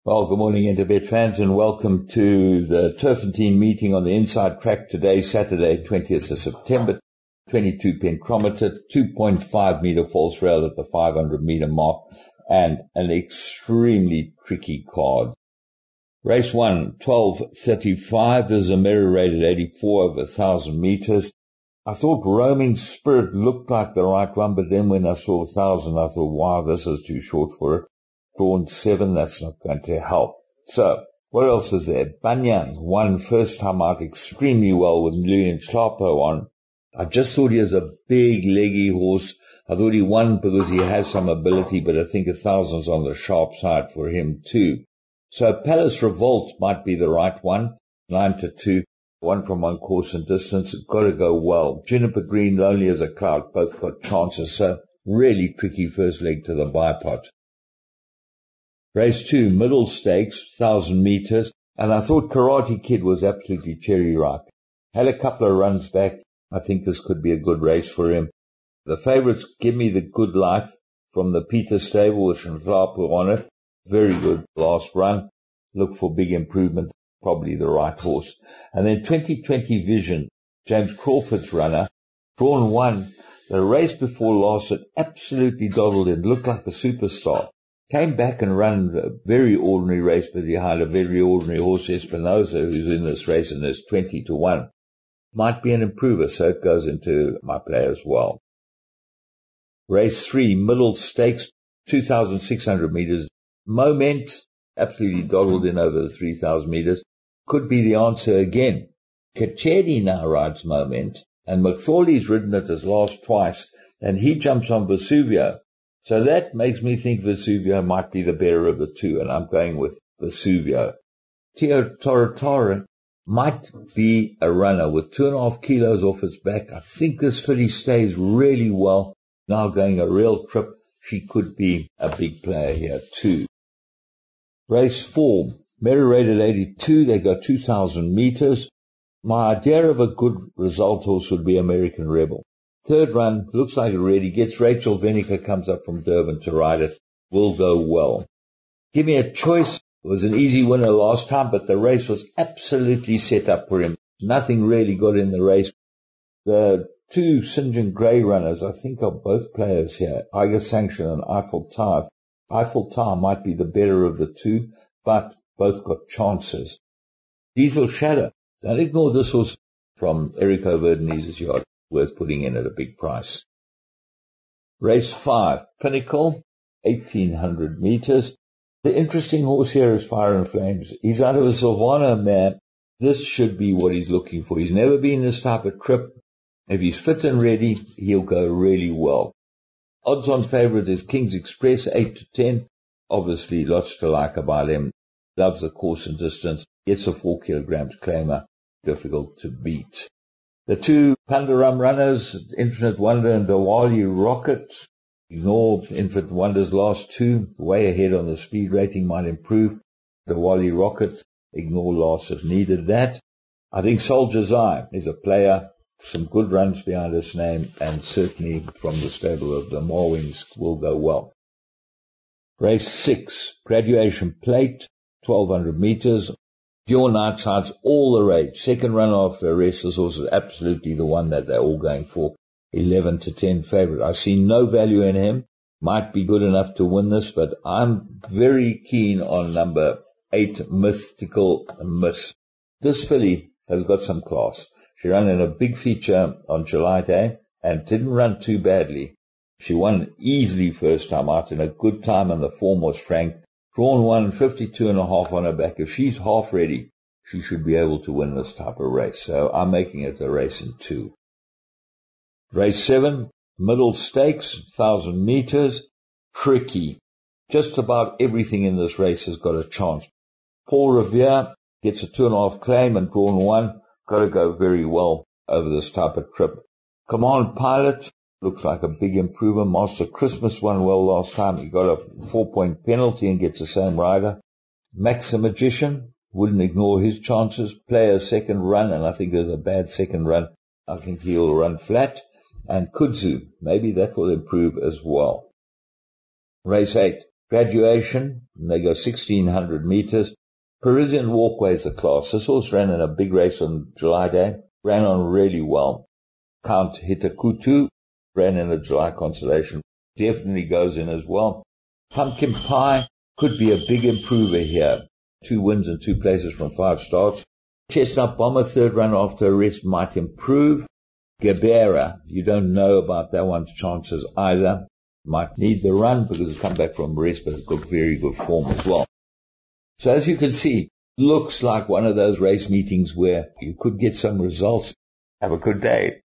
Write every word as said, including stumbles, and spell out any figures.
Well, good morning, Interbet fans, and welcome to the Turfentine meeting on the Inside Track today, Saturday, twentieth of September, twenty-two Pencrometer, two point five meter false rail at the five hundred meter mark, and an extremely tricky card. Race one, twelve thirty-five. There's a mirror rated eighty-four over one thousand meters. I thought Roaming Spirit looked like the right one, but then when I saw one thousand, I thought, wow, this is too short for it. Drawn seven, that's not going to help. So, what else is there? Banyan won first time out extremely well with Julian Schlapo on. I just thought he was a big, leggy horse. I thought he won because he has some ability, but I think a thousand's on the sharp side for him too. So, Palace Revolt might be the right one. Nine to two, one from one course and distance. It's got to go well. Juniper Green, Lonely as a Cloud, both got chances. So, really tricky first leg to the bipod. Race two, middle stakes, one thousand meters, and I thought Karate Kid was absolutely cherry ripe. Had a couple of runs back. I think this could be a good race for him. The favourites, Give Me the Good Life from the Peter stable with Shinflapu on it. Very good last run. Look for big improvement. Probably the right horse. And then twenty twenty Vision, James Crawford's runner, drawn one. The race before last had absolutely dawdled in, looked like a superstar. Came back and ran a very ordinary race behind a very ordinary horse, Espinosa, who's in this race and is twenty to one. Might be an improver, so it goes into my play as well. Race three, middle stakes, two thousand six hundred meters. Moment, absolutely dawdled in over the three thousand meters. Could be the answer again. Kachedi now rides Moment, and McThorley's ridden it as last twice, and he jumps on Vesuvio. So that makes me think Vesuvio might be the better of the two, and I'm going with Vesuvio. Tio Toratara might be a runner with two and a half kilos off its back. I think this filly stays really well. Now going a real trip, she could be a big player here too. Race four, mirror rated eighty-two. They go two thousand meters. My idea of a good result horse would be American Rebel. Third run, looks like it ready, gets Rachel Venica, comes up from Durban to ride it, will go well. Give Me a Choice was an easy winner last time, but the race was absolutely set up for him. Nothing really got in the race. The two Saint John Grey runners, I think, are both players here, Tiger Sanction and Eiffel Tower. Eiffel Tower might be the better of the two, but both got chances. Diesel Shadow, don't ignore this horse from Erico Verdeniz's yard. Worth putting in at a big price. Race five, Pinnacle, eighteen hundred meters. The interesting horse here is Fire and Flames. He's out of a Silvano mare. This should be what he's looking for. He's never been this type of trip. If he's fit and ready, he'll go really well. Odds on favourite is King's Express, eight to ten. Obviously, lots to like about him. Loves the course and distance. Gets a four kilograms claimer. Difficult to beat. The two Pandaram runners, Infinite Wonder and Diwali Rocket. Ignore Infinite Wonder's last two. Way ahead on the speed rating, might improve. Diwali Rocket, ignore loss if needed that. I think Soldier's Eye is a player. Some good runs behind his name, and certainly from the stable of the Marwings will go well. Race six, Graduation Plate, twelve hundred meters. Your Nightside's all the rage. Second run after a rest, this horse is absolutely the one that they're all going for. eleven to ten favourite. I see no value in him. Might be good enough to win this, but I'm very keen on number eight, Mystical Miss. This filly has got some class. She ran in a big feature on July Day and didn't run too badly. She won easily first time out in a good time, and the form was frank. Drawn one, fifty-two and a half on her back. If she's half ready, she should be able to win this type of race. So I'm making it a race in two. Race seven, middle stakes, one thousand meters. Tricky. Just about everything in this race has got a chance. Paul Revere gets a two and a half claim and drawn one. Got to go very well over this type of trip. Command Pilot. Looks like a big improver. Master Christmas won well last time. He got a four-point penalty and gets the same rider. Max the Magician, wouldn't ignore his chances. Play a second run, and I think there's a bad second run. I think he'll run flat. And Kudzu, maybe that will improve as well. Race eight, Graduation, and they go sixteen hundred meters. Parisian Walkway is a class. This horse ran in a big race on July Day, ran on really well. Count Hitakutu ran in the July Consolation, definitely goes in as well. Pumpkin Pie could be a big improver here. Two wins and two places from five starts. Chestnut Bomber, third run after a rest, might improve. Gebera, you don't know about that one's chances either. Might need the run because it's come back from rest, but it's got very good form as well. So as you can see, looks like one of those race meetings where you could get some results. Have a good day.